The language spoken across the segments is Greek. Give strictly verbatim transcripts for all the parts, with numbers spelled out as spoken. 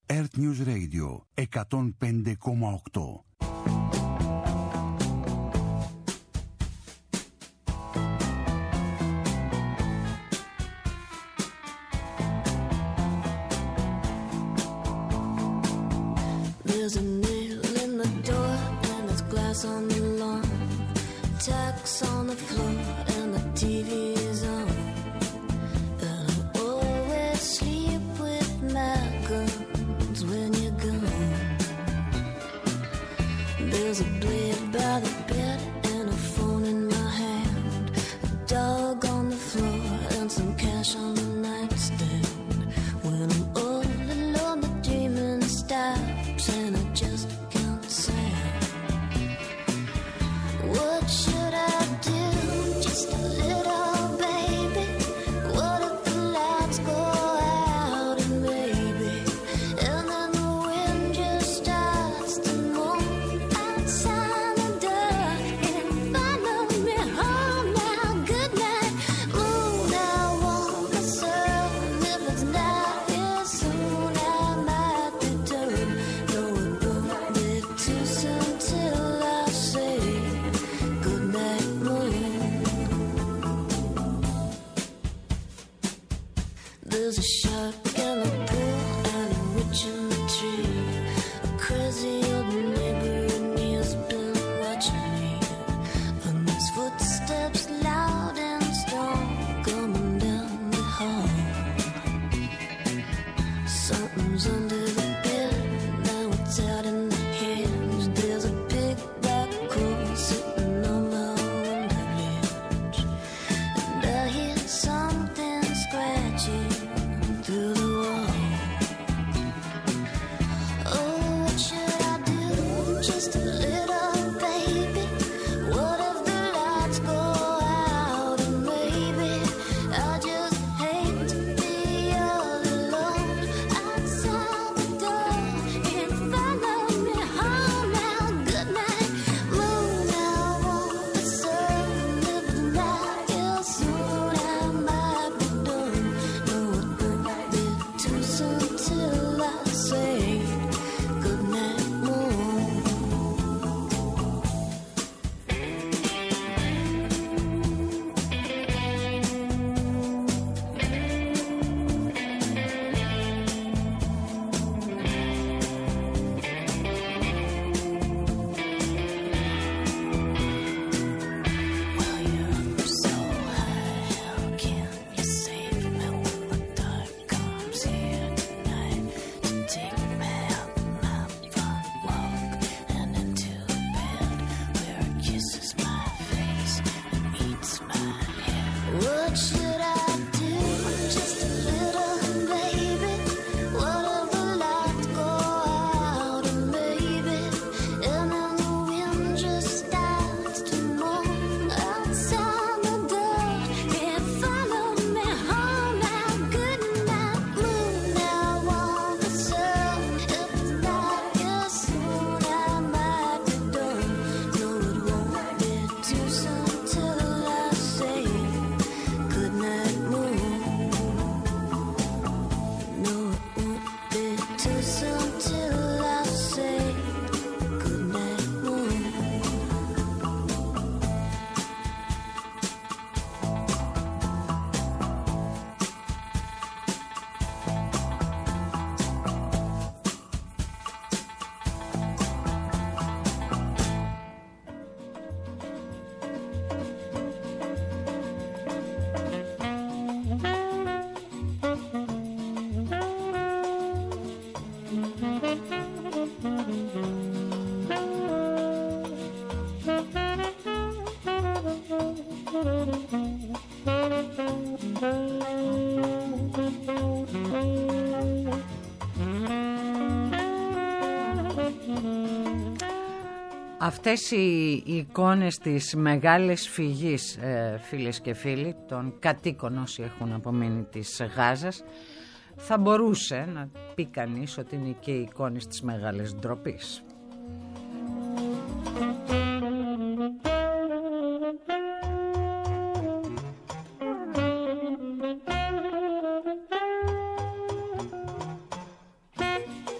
Earth News Radio εκατόν πέντε κόμμα οκτώ. There's a nail in the door and there's glass on the lawn, tacks on the floor and the T V is on. And I always sleep with my guns when you're gone. There's a blade by the bed and a phone in my hand, a dog on the floor and some cash on the nightstand. When I'm all alone the dreaming stops and I just can't sand. What should I do? Just a little baby. What if the lights go out and maybe, and then the wind just starts to moan outside the door and follow me home now. Good night, moon. I want the sun. If it's not here soon, I might return. No, it won't be too soon till I say good night, moon. There's a shark in the pool and a witch in the tree. A crazy old neighbor and he's been watching me. And there's footsteps loud and strong coming down the hall. Something's under the bed, now it's out in the hedge. There's a big black crow sitting on my window ledge. And I hear something scratching through the wall. Oh, what should I do? Just a little baby. What if the lights go out and maybe I just hate to be all alone outside the door and follow me home now. Good night, moon. I want the sun. If it's not here soon, I might be done. No, it won't be too soon till I say good night, moon. Well, you're up so high, how can you save me when the dark comes here tonight to take me out my front walk and into the bed where it kisses my face and eats my head? What should I do? Just a little baby. What if the lights go out and maybe, and then the wind just starts to moan outside the door and follow me home now. Good night, moon. I want the sun. If it's not here soon, I might be done. No, it won't be too soon till I say good night, moon. No, it won't be too soon till I say good night, moon. Αυτές οι εικόνες της μεγάλης φυγής, ε, φίλες και φίλοι, των κατοίκων όσοι έχουν απομείνει της Γάζας, θα μπορούσε να πει κανείς ότι είναι και οι εικόνες της μεγάλης ντροπής.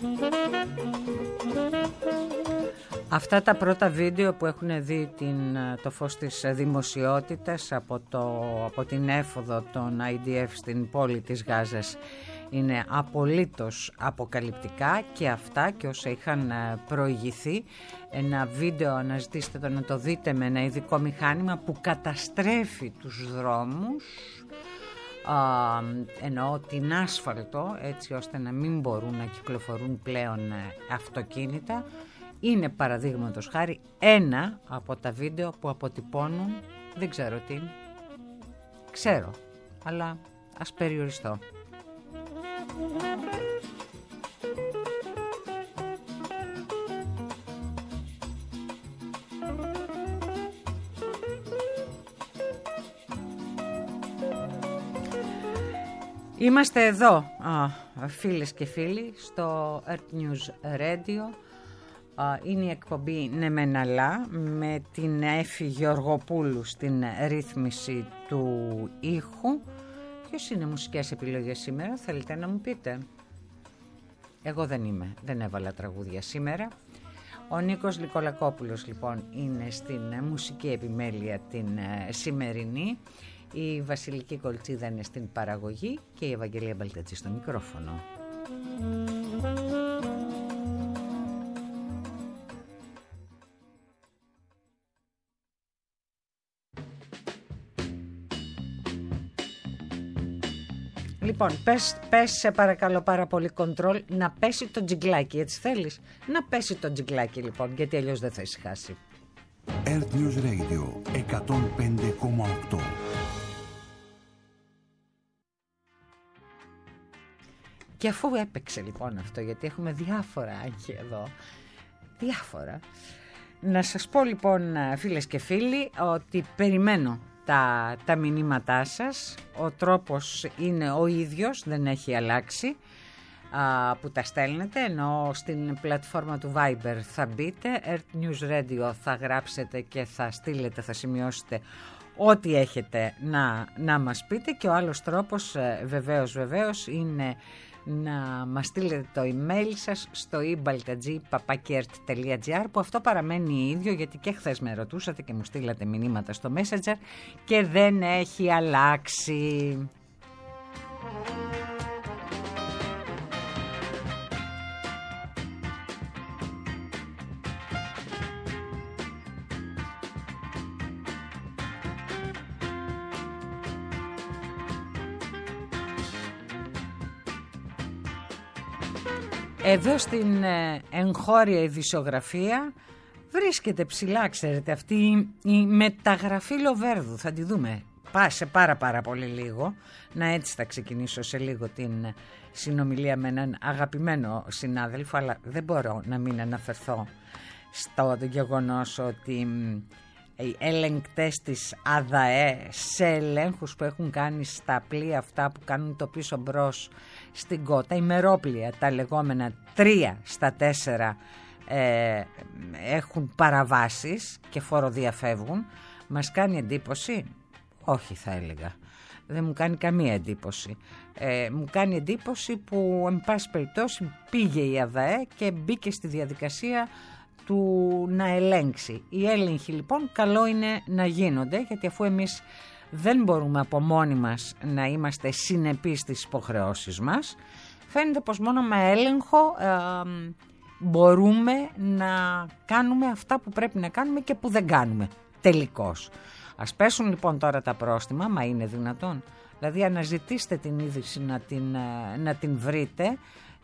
Αυτά τα πρώτα βίντεο που έχουν δει την, το φως της δημοσιότητας από, το, από την έφοδο των άι ντι εφ στην πόλη της Γάζας είναι απολύτως αποκαλυπτικά, και αυτά και όσα είχαν προηγηθεί. Ένα βίντεο, αναζητήστε το να το δείτε, με ένα ειδικό μηχάνημα που καταστρέφει τους δρόμους, α, εννοώ την άσφαλτο, έτσι ώστε να μην μπορούν να κυκλοφορούν πλέον αυτοκίνητα. Είναι παραδείγματος χάρη ένα από τα βίντεο που αποτυπώνουν, δεν ξέρω τι, ξέρω, αλλά ας περιοριστώ. Είμαστε εδώ, α, φίλες και φίλοι, στο Earth News Radio. Είναι η εκπομπή «Ναι μεν αλλά», με την Έφη Γεωργοπούλου στην ρύθμιση του ήχου. Ποιος είναι μουσικές επιλογές σήμερα, θέλετε να μου πείτε? Εγώ δεν είμαι, δεν έβαλα τραγούδια σήμερα. Ο Νίκος Λικολακόπουλος λοιπόν είναι στην μουσική επιμέλεια την σημερινή. Η Βασιλική Κολτσίδα είναι στην παραγωγή και η Ευαγγελία Μπαλτατζή στο μικρόφωνο. Λοιπόν, πες, πες σε παρακαλώ πάρα πολύ κοντρόλ να πέσει το τζιγκλάκι, έτσι θέλεις? Να πέσει το τζιγκλάκι λοιπόν, γιατί αλλιώς δεν θα ησυχάσει. Earth News Radio εκατόν πέντε κόμμα οκτώ. Και αφού έπαιξε λοιπόν αυτό, γιατί έχουμε διάφορα άγχη εδώ, διάφορα, να σας πω λοιπόν, φίλες και φίλοι, ότι περιμένω τα, τα μηνύματά σας. Ο τρόπος είναι ο ίδιος, δεν έχει αλλάξει, α, που τα στέλνετε, ενώ στην πλατφόρμα του Viber θα μπείτε, Earth News Radio θα γράψετε και θα στείλετε, θα σημειώσετε ό,τι έχετε να, να μας πείτε, και ο άλλος τρόπος βεβαίως βεβαίως είναι να μας στείλετε το email σας στο ibaltadji παπάκι ert τελεία gr, που αυτό παραμένει ίδιο, γιατί και χθες με ρωτούσατε και μου στείλατε μηνύματα στο Messenger και δεν έχει αλλάξει. Εδώ στην ε, εγχώρια ειδησιογραφία βρίσκεται ψηλά, ξέρετε, αυτή η μεταγραφή Λοβέρδου. Θα τη δούμε σε πάρα πάρα πολύ λίγο. Να, έτσι θα ξεκινήσω σε λίγο την συνομιλία με έναν αγαπημένο συνάδελφο, αλλά δεν μπορώ να μην αναφερθώ στο γεγονός ότι οι ελεγκτές της ΑΔΑΕ σε ελέγχους που έχουν κάνει στα πλοία αυτά που κάνουν το πίσω μπρος στην Κότα, ημερόπλοια, τα λεγόμενα τρία στα τέσσερα, ε, έχουν παραβάσεις και φοροδιαφεύγουν. Μας κάνει εντύπωση? Όχι, θα έλεγα. Δεν μου κάνει καμία εντύπωση. Ε, μου κάνει εντύπωση που εν πάση περιπτώσει πήγε η ΑΔΑΕ και μπήκε στη διαδικασία του να ελέγξει. Οι έλεγχοι λοιπόν καλό είναι να γίνονται, γιατί αφού εμείς δεν μπορούμε από μόνοι μας να είμαστε συνεπείς στις υποχρεώσεις μας, φαίνεται πως μόνο με έλεγχο ε, μπορούμε να κάνουμε αυτά που πρέπει να κάνουμε και που δεν κάνουμε τελικώς. Ας πέσουν λοιπόν τώρα τα πρόστιμα, μα είναι δυνατόν? Δηλαδή αναζητήστε την είδηση να την, να την βρείτε.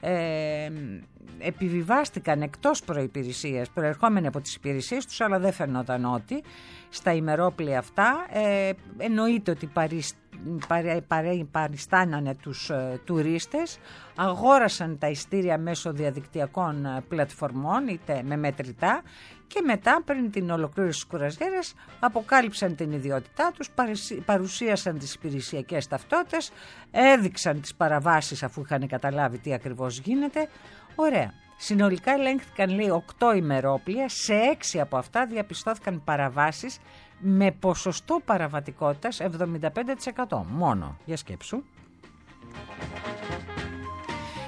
Ε, επιβιβάστηκαν εκτός προϋπηρεσίας, προερχόμενοι από τις υπηρεσίες τους, αλλά δεν φαινόταν ότι στα ημερόπλοια αυτά ε, εννοείται ότι παρισ, παρε, παρε, παριστάνανε τους ε, τουρίστες, αγόρασαν τα ειστήρια μέσω διαδικτυακών ε, πλατφορμών, είτε με μετρητά, και μετά πριν την ολοκλήρωση της κουραζιέρας αποκάλυψαν την ιδιότητά τους, παρουσίασαν τις υπηρεσιακές ταυτότητες, έδειξαν τις παραβάσεις αφού είχαν καταλάβει τι ακριβώς γίνεται. Ωραία. Συνολικά ελέγχθηκαν, λέει, οκτώ ημερόπλοια, σε έξι από αυτά διαπιστώθηκαν παραβάσεις με ποσοστό παραβατικότητας εβδομήντα πέντε τοις εκατό μόνο. Για σκέψου.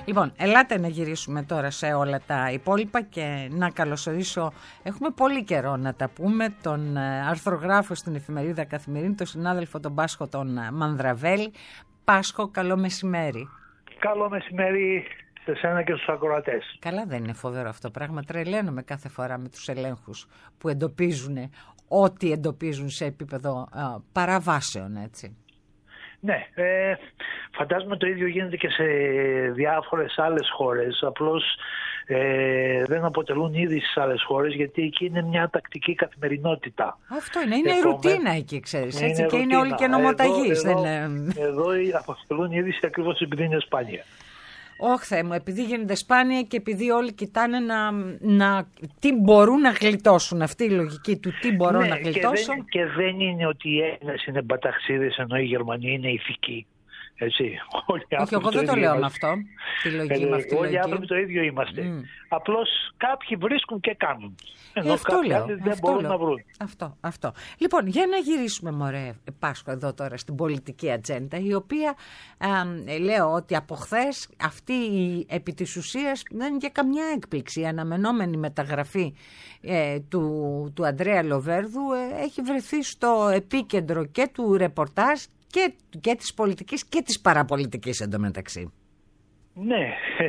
Λοιπόν, ελάτε να γυρίσουμε τώρα σε όλα τα υπόλοιπα και να καλωσορίσω, έχουμε πολύ καιρό να τα πούμε, τον αρθρογράφο στην εφημερίδα Καθημερινή, τον συνάδελφο τον Πάσχο τον Μανδραβέλη. Πάσχο, καλό μεσημέρι. Καλό μεσημέρι σε σένα και στους ακροατές. Καλά, δεν είναι φοβερό αυτό το πράγμα? Τρελαίνομαι κάθε φορά με τους ελέγχους που εντοπίζουν ό,τι εντοπίζουν σε επίπεδο α, παραβάσεων, έτσι. Ναι, ε, φαντάζομαι το ίδιο γίνεται και σε διάφορες άλλες χώρες. Απλώς ε, δεν αποτελούν ήδη στις άλλες χώρες, γιατί εκεί είναι μια τακτική καθημερινότητα. Αυτό είναι, είναι Επομέν... ρουτίνα εκεί, ξέρεις, είναι έτσι, και ρουτίνα. είναι όλοι και νομοταγείς. Εδώ, δεν... εδώ, εδώ αποτελούν είδηση ακριβώς επειδή είναι σπάνια. Όχι, Θεέ μου, επειδή γίνεται σπάνια και επειδή όλοι κοιτάνε να, να, τι μπορούν να γλιτώσουν. Αυτή η λογική του τι μπορώ ναι, να γλιτώσω. Και δεν, και δεν είναι ότι οι Έλληνες είναι μπαταξίδες ενώ οι Γερμανοί είναι ηθικοί. Έτσι. Όχι, εγώ δεν το λέω με αυτό. Τη λογική, ε, με αυτή τη όλοι λογική. οι άνθρωποι το ίδιο είμαστε. Mm. Απλώς κάποιοι βρίσκουν και κάνουν. Ενώ ε, αυτό κάποιοι λέω, άλλοι δεν αυτό μπορούν λέω. να βρουν. Αυτό, αυτό. Λοιπόν, για να γυρίσουμε, μωρέ Πάσχο, εδώ τώρα στην πολιτική ατζέντα, η οποία α, λέω ότι από χθες αυτή η επί της ουσίας δεν είναι και καμιά έκπληξη. Η αναμενόμενη μεταγραφή ε, του, του Ανδρέα Λοβέρδου ε, έχει βρεθεί στο επίκεντρο και του ρεπορτάζ και, και της πολιτικής και της παραπολιτικής εντωμεταξύ. Ναι.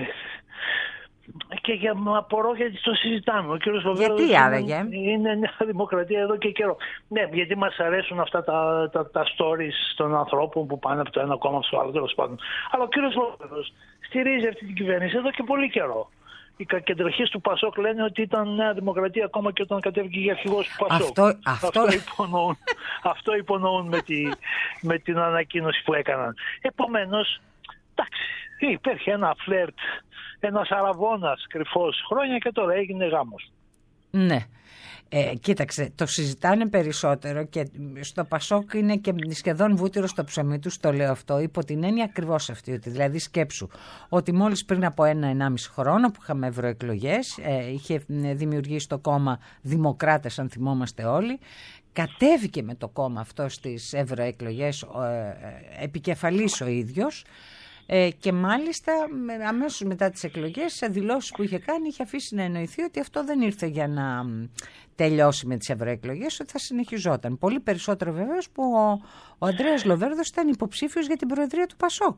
Και για απορώ γιατί το συζητάμε. Ο κύριος Λοβέρδος γιατί άραγε? Είναι, είναι Νέα Δημοκρατία εδώ και καιρό. Ναι, γιατί μας αρέσουν αυτά τα, τα, τα stories των ανθρώπων που πάνε από το ένα κόμμα στο άλλο, τέλος πάντων. Αλλά ο κύριος Λοβέρδος στηρίζει αυτή την κυβέρνηση εδώ και πολύ καιρό. Οι κακεντροχείς του Πασόκ λένε ότι ήταν Νέα Δημοκρατία ακόμα και όταν κατέβηκε για αρχηγός του Πασόκ. Αυτό, αυτό... αυτό υπονοούν, αυτό υπονοούν με, τη, με την ανακοίνωση που έκαναν. Επομένως, εντάξει, υπήρχε ένα φλερτ, ένας αραβώνας κρυφός χρόνια και τώρα έγινε γάμος. Ναι. Ε, κοίταξε, το συζητάνε περισσότερο και στο Πασόκ είναι και σχεδόν βούτυρο στο ψωμί του, το λέω αυτό, υπό την έννοια ακριβώς αυτή, ότι δηλαδή σκέψου ότι μόλις πριν από ένα-ενάμιση χρόνο που είχαμε ευρωεκλογές, ε, είχε δημιουργήσει το κόμμα Δημοκράτες, αν θυμόμαστε όλοι, κατέβηκε με το κόμμα αυτό στις ευρωεκλογές ε, ε, επικεφαλής ο ίδιος. Ε, και μάλιστα αμέσως μετά τις εκλογές, σε δηλώσεις που είχε κάνει, είχε αφήσει να εννοηθεί ότι αυτό δεν ήρθε για να τελειώσει με τις ευρωεκλογές, ότι θα συνεχιζόταν. Πολύ περισσότερο βεβαίως που ο, ο Ανδρέας Λοβέρδος ήταν υποψήφιος για την προεδρία του Πασόκ.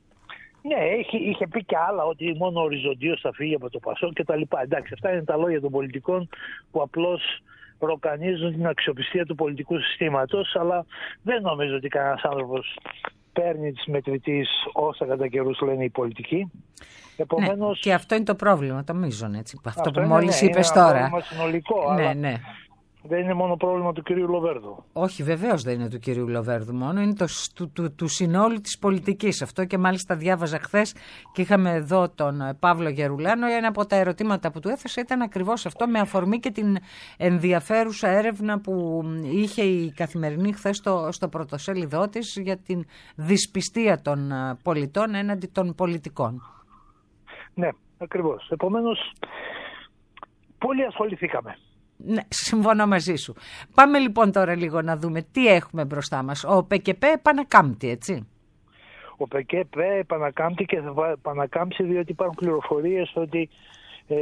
Ναι, είχε, είχε πει και άλλα, ότι μόνο οριζοντίως θα φύγει από το Πασόκ και τα λοιπά. Εντάξει, αυτά είναι τα λόγια των πολιτικών που απλώς ροκανίζουν την αξιοπιστία του πολιτικού συστήματος, αλλά δεν νομίζω ότι κανένας άνθρωπος παίρνει της μετρητής όσα κατά καιρούς λένε οι πολιτικοί. Επομένως, ναι, και αυτό είναι το πρόβλημα, το μείζον, έτσι. Αυτό, αυτό που είναι, μόλις ναι, είπες είναι τώρα. Είναι ένα πρόβλημα συνολικό, ναι, αλλά ναι. δεν είναι μόνο πρόβλημα του κυρίου Λοβέρδου. Όχι, βεβαίως δεν είναι του κυρίου Λοβέρδου μόνο, είναι το, του, του, του συνόλου της πολιτικής. Αυτό και μάλιστα διάβαζα χθες και είχαμε εδώ τον Παύλο Γερουλάνο. Ένα από τα ερωτήματα που του έθεσε ήταν ακριβώς αυτό, με αφορμή και την ενδιαφέρουσα έρευνα που είχε η Καθημερινή χθες στο, στο πρωτοσέλιδό της για την δυσπιστία των πολιτών έναντι των πολιτικών. Ναι, ακριβώς. Επομένως, πολύ ασχοληθήκαμε. Ναι, συμφωνώ μαζί σου. Πάμε λοιπόν τώρα λίγο να δούμε τι έχουμε μπροστά μας. Ο ΠΚΠ επανακάμπτει, έτσι. Ο ΠΚΠ επανακάμπτει και θα επανακάμψει διότι υπάρχουν πληροφορίες ότι ε,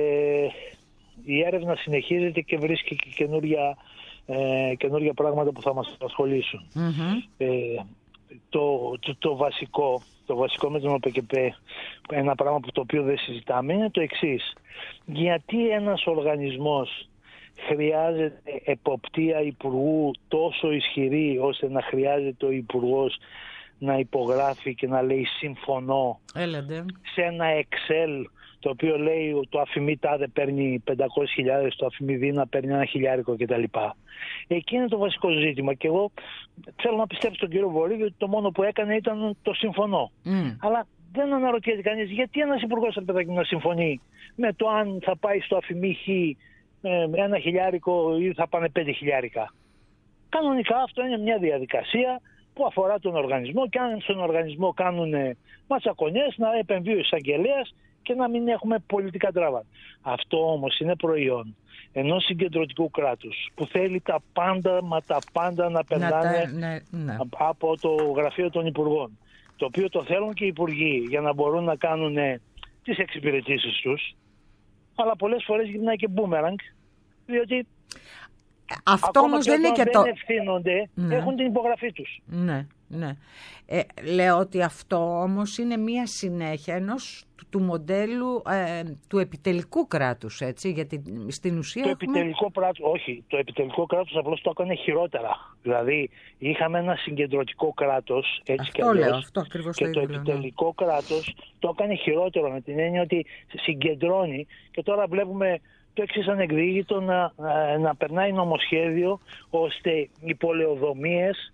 η έρευνα συνεχίζεται και βρίσκει και καινούργια, ε, καινούργια πράγματα που θα μας απασχολήσουν. Mm-hmm. Ε, το, το, το, βασικό, το βασικό με τον ΠΚΠ, ένα πράγμα που το οποίο δεν συζητάμε, είναι το εξής. Γιατί ένας οργανισμός χρειάζεται εποπτεία υπουργού τόσο ισχυρή ώστε να χρειάζεται ο υπουργός να υπογράφει και να λέει συμφωνώ Έλατε. σε ένα Excel το οποίο λέει το αφημί τάδε παίρνει πεντακόσιες χιλιάδες, το αφημί δίνα παίρνει ένα χιλιάρικο κτλ. Εκεί είναι το βασικό ζήτημα και εγώ θέλω να πιστέψω τον κύριο Βορύδη ότι το μόνο που έκανε ήταν το συμφωνώ. Mm. Αλλά δεν αναρωτιέται κανείς γιατί ένας υπουργός να συμφωνεί με το αν θα πάει στο αφημί χ ένα χιλιάρικο ή θα πάνε πέντε χιλιάρικα. Κανονικά αυτό είναι μια διαδικασία που αφορά τον οργανισμό και αν στον οργανισμό κάνουν ματσακονιές να επεμβεί ο εισαγγελέας και να μην έχουμε πολιτικά τράβα. Αυτό όμως είναι προϊόν ενός συγκεντρωτικού κράτους που θέλει τα πάντα μα τα πάντα να περνάνε ναι, ναι. από το γραφείο των υπουργών, το οποίο το θέλουν και οι υπουργοί για να μπορούν να κάνουν τις εξυπηρετήσεις τους, αλλά πολλές φορές γυρνάει και μπούμεραγκ, διότι αυτό όμως δεν είναι και το... δεν ευθύνονται, ναι. Έχουν την υπογραφή τους. Ναι, ναι. Ε, λέω ότι αυτό όμως είναι μία συνέχεια ενός του, του μοντέλου ε, του επιτελικού κράτους, έτσι, γιατί στην ουσία το έχουμε... επιτελικό κράτος, όχι, το επιτελικό κράτος απλώς το έκανε χειρότερα. Δηλαδή είχαμε ένα συγκεντρωτικό κράτος, έτσι αυτό και λέω, αλλιώς, αυτό ακριβώς και το, το ήθελα, επιτελικό ναι. κράτος το έκανε χειρότερο, με την έννοια ότι συγκεντρώνει, και τώρα βλέπουμε το εξής ανεκδίγητο, να, να, να περνάει νομοσχέδιο ώστε οι πολεοδομίες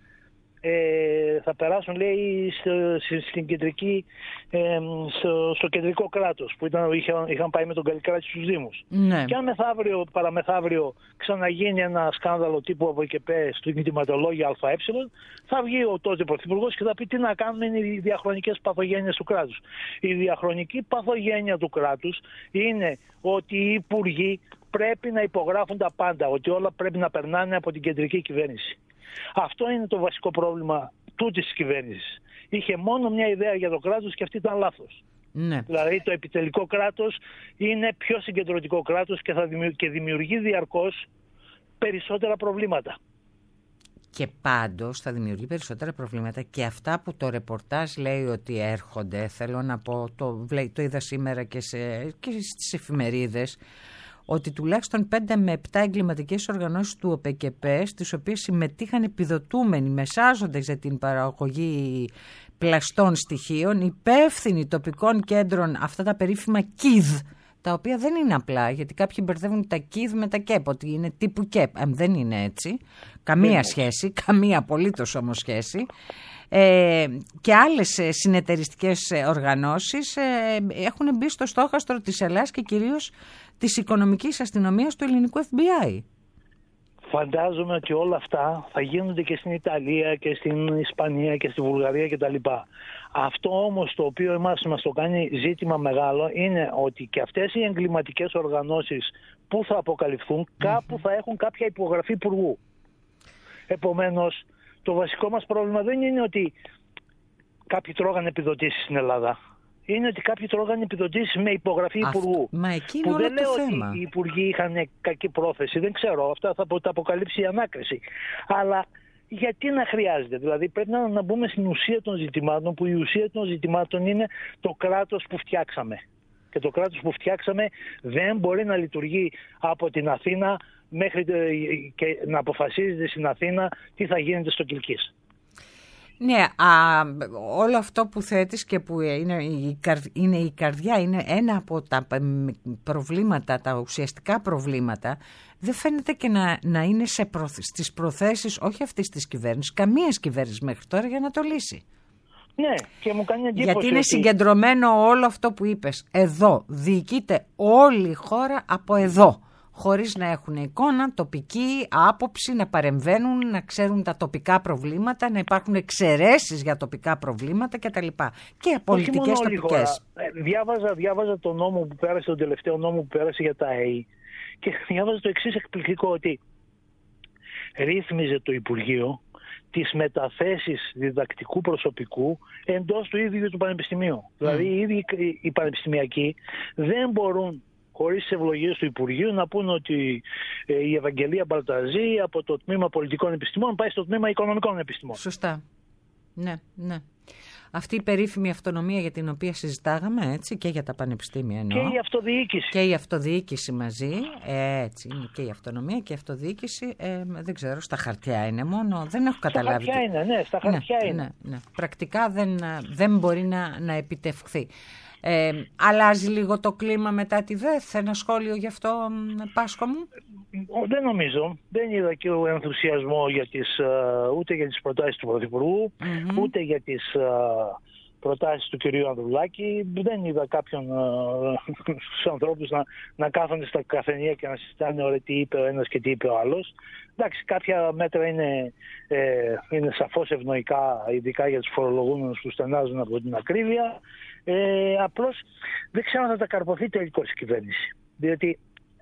ε, θα περάσουν, λέει, στο, στην κεντρική, ε, στο, στο κεντρικό κράτος που ήταν, είχαν, είχαν πάει με τον Καλλικράτη στους Δήμους. Ναι. Και αν μεθαύριο, παραμεθαύριο ξαναγίνει ένα σκάνδαλο τύπου από εκεί πέρα στο κινηματολόγιο ΑΕ, θα βγει ο τότε Πρωθυπουργός και θα πει τι να κάνουμε, είναι οι διαχρονικές παθογένειες του κράτους. Η διαχρονική παθογένεια του κράτους είναι ότι οι υπουργοί πρέπει να υπογράφουν τα πάντα, ότι όλα πρέπει να περνάνε από την κεντρική κυβέρνηση. Αυτό είναι το βασικό πρόβλημα τούτης της κυβέρνησης. Είχε μόνο μια ιδέα για το κράτος και αυτή ήταν λάθος. Ναι. Δηλαδή το επιτελικό κράτος είναι πιο συγκεντρωτικό κράτος και, θα δημιουργεί, και δημιουργεί διαρκώς περισσότερα προβλήματα. Και πάντως θα δημιουργεί περισσότερα προβλήματα και αυτά που το ρεπορτάζ λέει ότι έρχονται, θέλω να πω, το, το είδα σήμερα και, σε, και στις εφημερίδες, ότι τουλάχιστον πέντε με επτά εγκληματικές οργανώσεις του ΟΠΕΚΕΠΕ, στις οποίες συμμετείχαν επιδοτούμενοι, μεσάζοντες για την παραγωγή πλαστών στοιχείων, υπεύθυνοι τοπικών κέντρων, αυτά τα περίφημα ΚΙΔ, τα οποία δεν είναι απλά, γιατί κάποιοι μπερδεύουν τα ΚΙΔ με τα ΚΕΠ, ότι είναι τύπου ΚΕΠ. Ε, δεν είναι έτσι. Καμία yeah. σχέση, καμία απολύτως όμως σχέση. Ε, και άλλες συνεταιριστικές οργανώσεις ε, έχουν μπει στο στόχαστρο της Ελλάδας και κυρίως της οικονομικής αστυνομίας του ελληνικού Εφ Μπι Άι. Φαντάζομαι ότι όλα αυτά θα γίνονται και στην Ιταλία και στην Ισπανία και στη Βουλγαρία κτλ. Αυτό όμως το οποίο εμάς μας το κάνει ζήτημα μεγάλο είναι ότι και αυτές οι εγκληματικές οργανώσεις που θα αποκαλυφθούν mm-hmm. κάπου θα έχουν κάποια υπογραφή υπουργού. Επομένως, το βασικό μας πρόβλημα δεν είναι ότι κάποιοι τρώγανε επιδοτήσεις στην Ελλάδα. Είναι ότι κάποιοι τρώγανε επιδοτήσεις με υπογραφή υπουργού. Μα εκεί είναι που όλο δεν το λέω θέμα. ότι οι υπουργοί είχαν κακή πρόθεση. Δεν ξέρω. Αυτά θα τα αποκαλύψει η ανάκριση. Αλλά γιατί να χρειάζεται? Δηλαδή πρέπει να, να μπούμε στην ουσία των ζητημάτων, που η ουσία των ζητημάτων είναι το κράτος που φτιάξαμε. Και το κράτος που φτιάξαμε δεν μπορεί να λειτουργεί από την Αθήνα μέχρι και να αποφασίζεται στην Αθήνα τι θα γίνεται στο Κιλκής. Ναι, α, όλο αυτό που θέτεις και που είναι η, καρ, είναι η καρδιά, είναι ένα από τα προβλήματα, τα ουσιαστικά προβλήματα, δεν φαίνεται και να, να είναι σε προθ, στις προθέσεις όχι αυτής της κυβέρνησης, καμίας κυβέρνησης μέχρι τώρα για να το λύσει. Ναι, και μου κάνει εντύπωση. Γιατί είναι ότι... συγκεντρωμένο όλο αυτό που είπες. Εδώ διοικείται όλη η χώρα από εδώ. Χωρίς να έχουν εικόνα, τοπική άποψη, να παρεμβαίνουν, να ξέρουν τα τοπικά προβλήματα, να υπάρχουν εξαιρέσεις για τοπικά προβλήματα κτλ. Και πολιτικές τοπικές. Διάβαζα, διάβαζα τον νόμο που πέρασε, τον τελευταίο νόμο που πέρασε για τα ΑΕΗ, και διάβαζα το εξής εκπληκτικό, ότι ρύθμιζε το Υπουργείο τις μεταθέσεις διδακτικού προσωπικού εντός του ίδιου του Πανεπιστημίου. Mm. Δηλαδή οι ίδιοι οι πανεπιστημιακοί δεν μπορούν, χωρίς τις ευλογίες του Υπουργείου, να πούν ότι ε, η Ευαγγελία Μπαλταζή από το τμήμα πολιτικών επιστημών πάει στο τμήμα οικονομικών επιστημών. Σωστά. Ναι, ναι. Αυτή η περίφημη αυτονομία για την οποία συζητάγαμε, έτσι, και για τα πανεπιστήμια εννοώ. Και η αυτοδιοίκηση. Και η αυτοδιοίκηση μαζί, ε, έτσι, είναι και η αυτονομία και η αυτοδιοίκηση, ε, δεν ξέρω, στα χαρτιά είναι μόνο, δεν έχω καταλάβει. Στα χαρτιά είναι, ναι, στα χαρτιά ναι, είναι. Ναι, ναι. Πρακτικά δεν, δεν μπορεί να, να επιτευχθεί. Ε, αλλάζει λίγο το κλίμα μετά τη ΔΕΘ, ένα σχόλιο γι' αυτό, Πάσχο μου? Δεν νομίζω. Δεν είδα και ο ενθουσιασμό για τις, ούτε για τις προτάσεις του Πρωθυπουργού, mm-hmm. ούτε για τις προτάσεις του κυρίου Ανδρουλάκη. Δεν είδα κάποιον στους ανθρώπους να, να κάθονται στα καφενεία και να συζητάνε ωραία τι είπε ο ένας και τι είπε ο άλλος. Εντάξει, κάποια μέτρα είναι, ε, είναι σαφώς ευνοϊκά, ειδικά για τους φορολογούμενους που στενάζουν από την ακρίβεια. Ε, απλώς δεν ξέρω αν θα τα καρποθεί τελικώς η κυβέρνηση. Διότι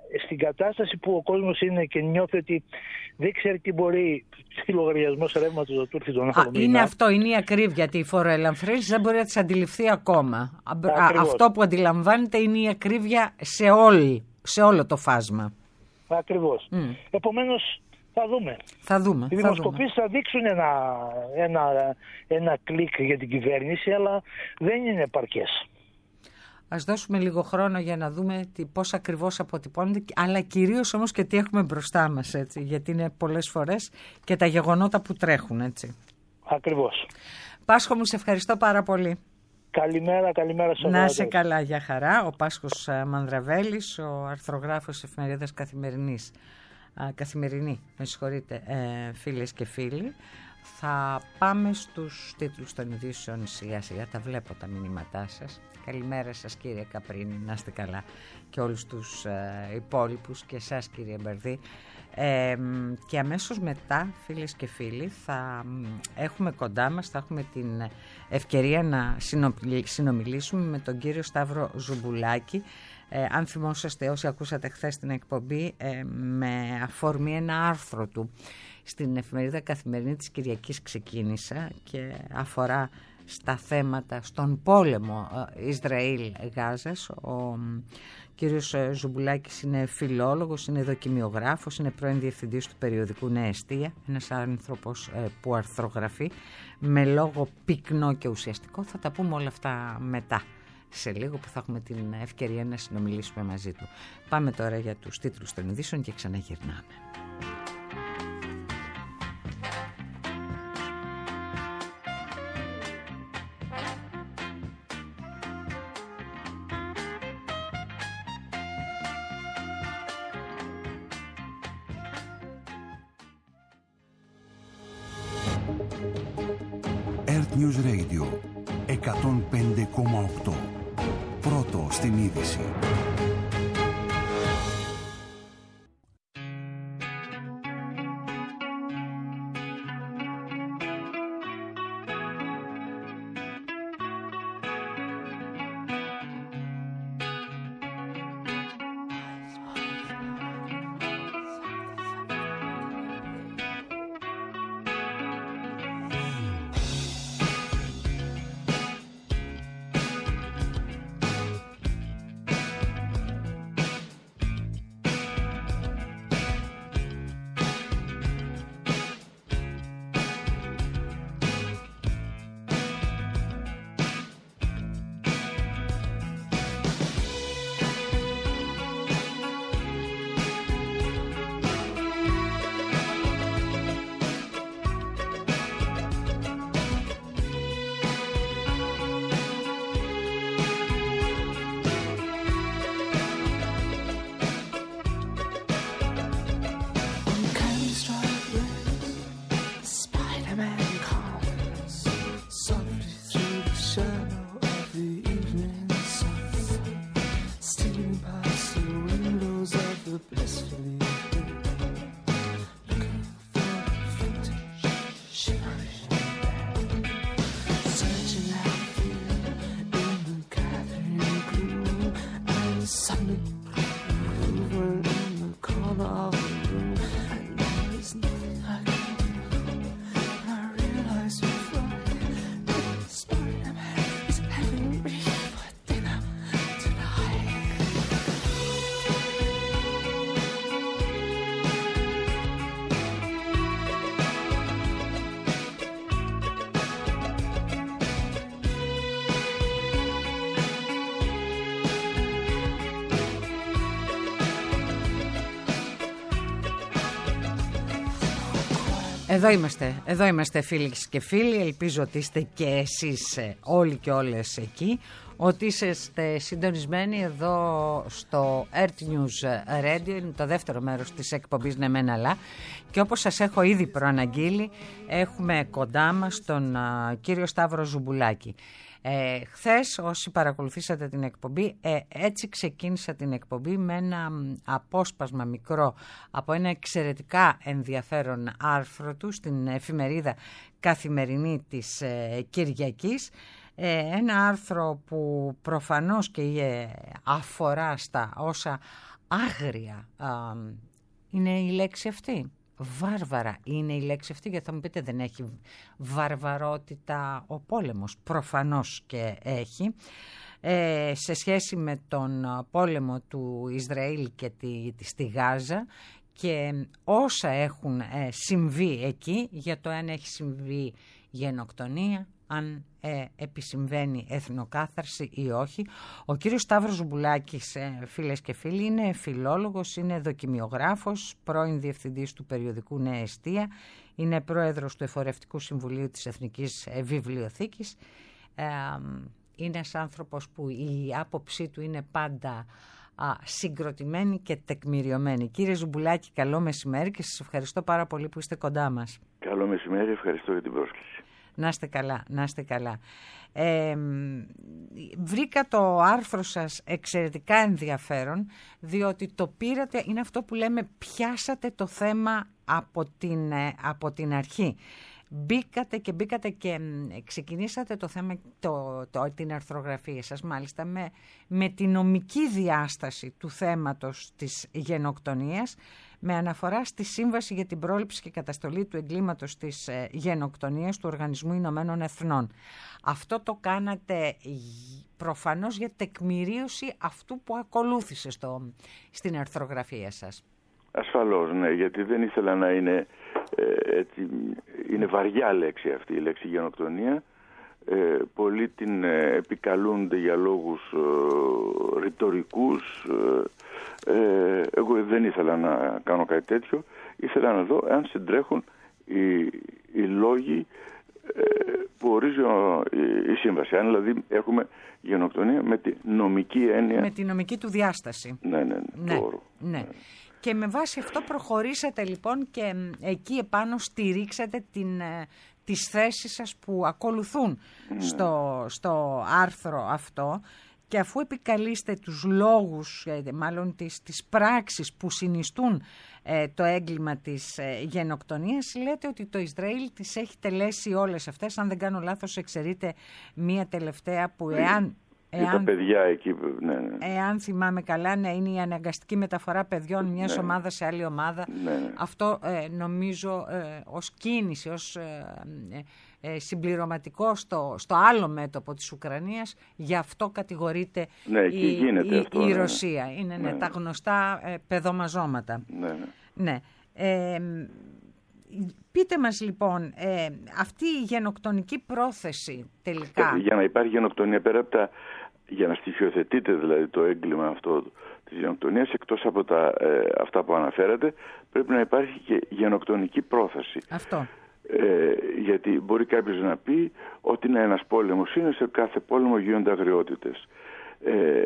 στην κατάσταση που ο κόσμος είναι και νιώθει ότι δεν ξέρει τι μπορεί, τι λογαριασμός ρεύματος να του έρθει τον άλλο μήνα. Είναι αυτό, είναι η ακρίβεια, ότι η φοροελαφρύνση δεν μπορεί να τις αντιληφθεί ακόμα. Α, αυτό που αντιλαμβάνεται είναι η ακρίβεια σε, όλη, σε όλο το φάσμα. Ακριβώς. Mm. Επομένως, θα δούμε. Θα δούμε. Οι δημοσκοπήσεις θα, θα δείξουν ένα, ένα, ένα κλικ για την κυβέρνηση, αλλά δεν είναι επαρκές. Ας δώσουμε λίγο χρόνο για να δούμε τι, πώς ακριβώς αποτυπώνεται, αλλά κυρίως όμως και τι έχουμε μπροστά μας, έτσι, γιατί είναι πολλές φορές και τα γεγονότα που τρέχουν, έτσι. Ακριβώς. Πάσχο μου, σε ευχαριστώ πάρα πολύ. Καλημέρα, καλημέρα σε όλους. Να είσαι καλά, για χαρά. Ο Πάσχος Μανδραβέλης, ο αρθρογράφος εφημερίδας Καθημερινής. Καθημερινή, με συγχωρείτε, ε, φίλες και φίλοι. Θα πάμε στους τίτλους των ειδήσεων σιγά σιγά, τα βλέπω τα μηνύματά σας. Καλημέρα σας κύριε Καπρίνη, να είστε καλά, και όλους τους ε, υπόλοιπους, και εσάς κύριε Μπερδί. Ε, και αμέσως μετά, φίλες και φίλοι, θα έχουμε κοντά μας, θα έχουμε την ευκαιρία να συνομιλήσουμε με τον κύριο Σταύρο Ζουμπουλάκη. Ε, αν θυμόσαστε, όσοι ακούσατε χθες την εκπομπή, ε, με αφορμή ένα άρθρο του στην εφημερίδα Καθημερινή της Κυριακής ξεκίνησα και αφορά στα θέματα, στον πόλεμο Ισραήλ-Γάζας. Ο κύριος Ζουμπουλάκης είναι φιλόλογος, είναι δοκιμιογράφος, είναι πρώην διευθυντής του περιοδικού Νέα Εστία, ένας άνθρωπος που αρθρογραφεί με λόγο πυκνό και ουσιαστικό. Θα τα πούμε όλα αυτά μετά, σε λίγο που θα έχουμε την ευκαιρία να συνομιλήσουμε μαζί του. Πάμε τώρα για τους τίτλους των ειδήσεων και ξαναγυρνάμε. Earth News Radio εκατόν πέντε κόμμα οκτώ. Πρώτο στην είδηση. Εδώ είμαστε, εδώ είμαστε φίλοι και φίλοι, ελπίζω ότι είστε και εσείς όλοι και όλες εκεί, ότι είστε συντονισμένοι εδώ στο Earth News Radio, είναι το δεύτερο μέρος της εκπομπής «Ναι μεν αλλά», και όπως σας έχω ήδη προαναγγείλει, έχουμε κοντά μας τον α, κύριο Σταύρο Ζουμπουλάκη. Ε, χθες, όσοι παρακολουθήσατε την εκπομπή, ε, έτσι ξεκίνησα την εκπομπή με ένα απόσπασμα μικρό από ένα εξαιρετικά ενδιαφέρον άρθρο του στην εφημερίδα Καθημερινή της ε, Κυριακής, Ε, ένα άρθρο που προφανώς και αφορά στα όσα άγρια α, είναι η λέξη αυτή. Βάρβαρα είναι η λέξη αυτή, γιατί θα μου πείτε δεν έχει βαρβαρότητα ο πόλεμος. Προφανώς και έχει. Ε, σε σχέση με τον πόλεμο του Ισραήλ και τη, τη, στη Γάζα και όσα έχουν ε, συμβεί εκεί, για το αν έχει συμβεί γενοκτονία, αν ε, επισυμβαίνει εθνοκάθαρση ή όχι. Ο κύριος Σταύρος Ζουμπουλάκης, ε, φίλες και φίλοι, είναι φιλόλογος, είναι δοκιμιογράφος, πρώην διευθυντής του περιοδικού Νέα Εστία, είναι πρόεδρος του Εφορευτικού Συμβουλίου της Εθνικής Βιβλιοθήκης. Ε, είναι ένας άνθρωπος που η άποψή του είναι πάντα α, συγκροτημένη και τεκμηριωμένη. Κύριε Ζουμπουλάκη, καλό μεσημέρι και σας ευχαριστώ πάρα πολύ που είστε κοντά μας. Καλό μεσημέρι, ευχαριστώ για την πρόσκληση. Να είστε καλά, να είστε καλά. Ε, βρήκα το άρθρο σας εξαιρετικά ενδιαφέρον, διότι το πήρατε, είναι αυτό που λέμε πιάσατε το θέμα από την, από την αρχή. Μπήκατε και μπήκατε και ξεκινήσατε το θέμα, το, το, την αρθρογραφία σας μάλιστα με, με τη νομική διάσταση του θέματος της γενοκτονίας, με αναφορά στη Σύμβαση για την Πρόληψη και Καταστολή του Εγκλήματος της ε, Γενοκτονίας του Οργανισμού Ηνωμένων Εθνών. Αυτό το κάνατε προφανώς για τεκμηρίωση αυτού που ακολούθησε στο, στην αρθρογραφία σας. Ασφαλώς, ναι, γιατί δεν ήθελα να είναι, ε, έτσι, είναι βαριά λέξη αυτή η λέξη γενοκτονία. Ε, πολλοί την ε, επικαλούνται για λόγους ε, ρητορικούς. Ε, ε, εγώ δεν ήθελα να κάνω κάτι τέτοιο. Ήθελα να δω αν συντρέχουν οι, οι λόγοι ε, που ορίζει η, η σύμβαση. Αν δηλαδή έχουμε γενοκτονία με τη νομική έννοια. Με τη νομική του διάσταση. Ναι, ναι, ναι. ναι, το ναι. ναι. Και με βάση αυτό προχωρήσατε λοιπόν και εκεί επάνω στηρίξατε την, τις θέσεις σας που ακολουθούν ναι. στο, στο άρθρο αυτό, και αφού επικαλείστε τους λόγους, μάλλον τις, τις πράξεις που συνιστούν ε, το έγκλημα της ε, γενοκτονίας, λέτε ότι το Ισραήλ τις έχει τελέσει όλες αυτές. Αν δεν κάνω λάθος, εξαιρείται μία τελευταία που εάν... Εάν, τα παιδιά εκεί, ναι, ναι. Εάν θυμάμαι καλά, ναι, είναι η αναγκαστική μεταφορά παιδιών μιας ναι. ομάδας σε άλλη ομάδα. Ναι, ναι. Αυτό ε, νομίζω ε, ως κίνηση, ως ε, ε, συμπληρωματικό στο, στο άλλο μέτωπο της Ουκρανίας, γι' αυτό κατηγορείται ναι, η, η, αυτό, η ναι, Ρωσία. Είναι ναι, ναι, τα γνωστά ε, παιδομαζώματα. Ναι, ναι. ναι. Ε, πείτε μας λοιπόν, ε, αυτή η γενοκτονική πρόθεση τελικά... Για να υπάρχει γενοκτονία πέρα από τα... Για να στοιχειοθετείτε δηλαδή το έγκλημα αυτό της γενοκτονίας, εκτός από τα, ε, αυτά που αναφέρατε, πρέπει να υπάρχει και γενοκτονική πρόθεση. Αυτό. Ε, γιατί μπορεί κάποιος να πει ότι είναι ένας πόλεμος, είναι σε κάθε πόλεμο γίνονται αγριότητες. Ε,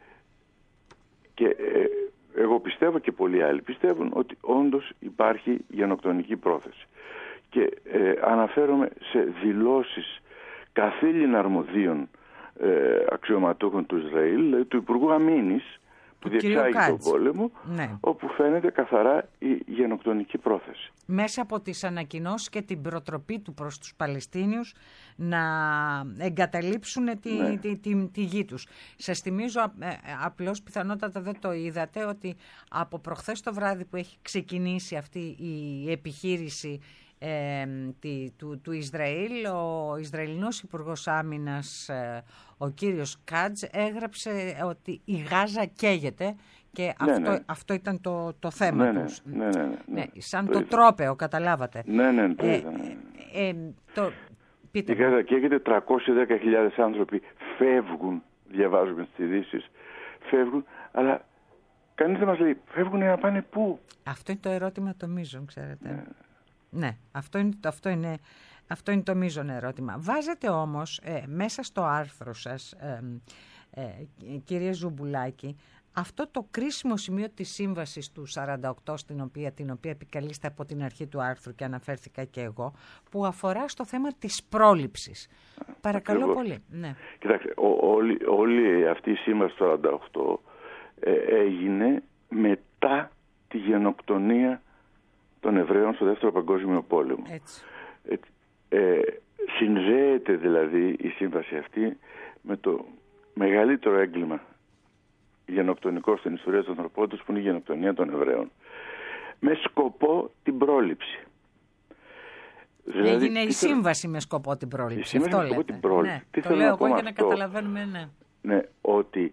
και ε, εγώ πιστεύω και πολλοί άλλοι πιστεύουν ότι όντως υπάρχει γενοκτονική πρόθεση. Και ε, αναφέρομαι σε δηλώσεις καθήλυνα αρμοδίων ε, αξιωματούχων του Ισραήλ, δηλαδή του Υπουργού Αμήνης που διεξάγει τον πόλεμο, ναι. όπου φαίνεται καθαρά η γενοκτονική πρόθεση. Μέσα από τις ανακοινώσεις και την προτροπή του προς τους Παλαιστίνιους να εγκαταλείψουν τη, ναι. τη, τη, τη, τη γη τους. Σας θυμίζω, ε, απλώς πιθανότατα δεν το είδατε, ότι από προχθές το βράδυ που έχει ξεκινήσει αυτή η επιχείρηση Ε, τη, του, του Ισραήλ, ο Ισραηλινός Υπουργός Άμυνας, ε, ο κύριος Κάτζ, έγραψε ότι η Γάζα καίγεται και ναι, αυτό, ναι. αυτό ήταν το, το θέμα ναι, τους. Ναι, ναι, ναι, ναι. Ναι, σαν το, το τρόπεο, καταλάβατε. Ναι, ναι, το ε, είδα, ναι. Ε, ε, το, πείτε η Γάζα καίγεται, τριακόσιες δέκα χιλιάδες άνθρωποι φεύγουν, διαβάζουμε στις ειδήσεις, φεύγουν, αλλά κανείς δεν μας λέει φεύγουν να πάνε πού. Αυτό είναι το ερώτημα το μείζον, ξέρετε. Ναι. Ναι, αυτό είναι, αυτό, είναι, αυτό είναι το μείζον ερώτημα. Βάζετε όμως ε, μέσα στο άρθρο σας, ε, ε, κύριε Ζουμπουλάκη, αυτό το κρίσιμο σημείο της σύμβασης του σαράντα οκτώ, στην οποία, την οποία επικαλείστε από την αρχή του άρθρου και αναφέρθηκα και εγώ, που αφορά στο θέμα της πρόληψης. Παρακαλώ Ακριβώς. πολύ. Ναι. Κοιτάξτε, ό, όλη, όλη αυτή η σύμβαση του σαράντα οκτώ ε, έγινε μετά τη γενοκτονία των Εβραίων στο Δεύτερο Παγκόσμιο Πόλεμο. Έτσι. Ε, ε, συνδέεται δηλαδή η σύμβαση αυτή με το μεγαλύτερο έγκλημα γενοκτονικό στην ιστορία της ανθρωπότητας, που είναι η γενοκτονία των Εβραίων, με σκοπό την πρόληψη. Δηλαδή, έγινε η σύμβαση με σκοπό την πρόληψη. Η σύμβαση αυτό με σκοπό λέτε. την πρόληψη. Ναι, Τι το θέλω λέω να πω εγώ για να αυτό? καταλαβαίνουμε, ναι. Ναι, ότι